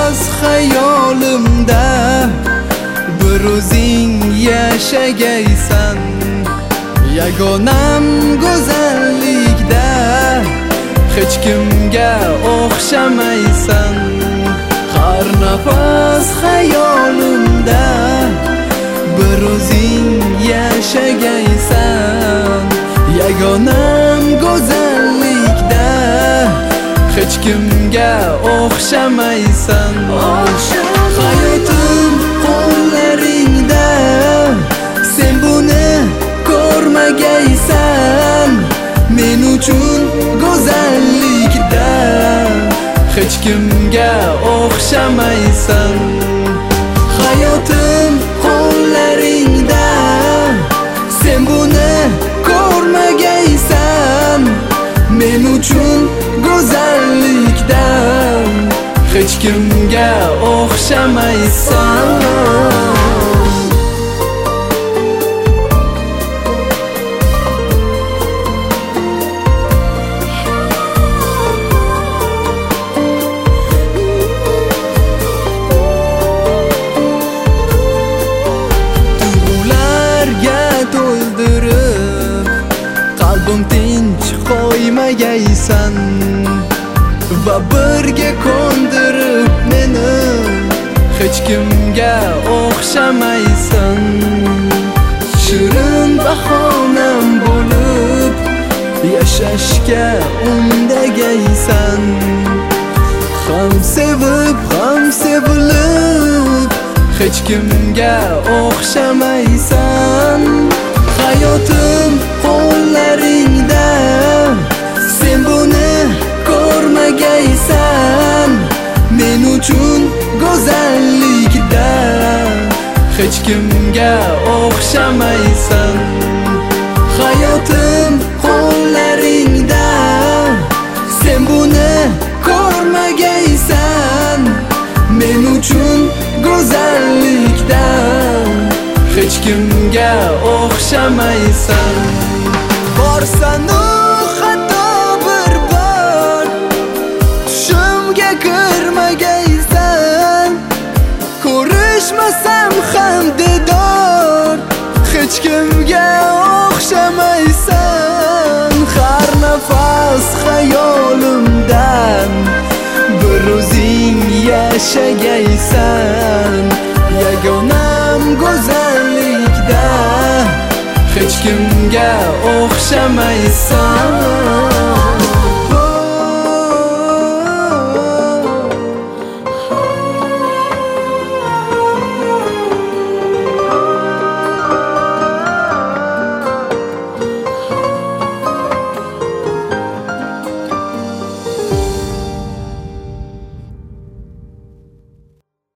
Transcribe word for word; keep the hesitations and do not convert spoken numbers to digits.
nafas xayolimda bir o'zing yashagaysan. Yagonam go'zallikda hech kimga o'xshamaysan. Har nafas xayolimda bir o'zing yashagaysan. Yagonam go'zallikda hech kimga o'xshamaysan. Hayotim qo'llaringda, sen buni ko'rmagaysan. Men uchun go'zallikda hech kimga o'xshamaysan. Hayotim qo'llaringda, sen buni ko'rmagaysan. Men uchun go'zallikda hech kimga o'xshamaysan. Qalbim tinch qo'ymagaysan va birga ko'ndirib meni hech kimga o'xshamaysan. Shirin bahonam bo'lib yashashga undagaysan. Ham sevib, ham sevilib hech kimga o'xshamaysan. Hayotim qo'llaringda, sen buni ko'rmagaysan. Men uchun go'zallikda hech kimga o'xshamaysan. Hayotim qo'llaringda, sen buni ko'rmagaysan. Men uchun go'zallikda hech kimga o'xshamaysan. Borsanu hatto bir bor tushimga kirmagaysan. Ko'rishmasam ham didor hech kimga o'xshamaysan. Har nafas xayolimdan bir o'zing yashagaysan. Yagonam go'zallikda hech kimga o'xshamaysan.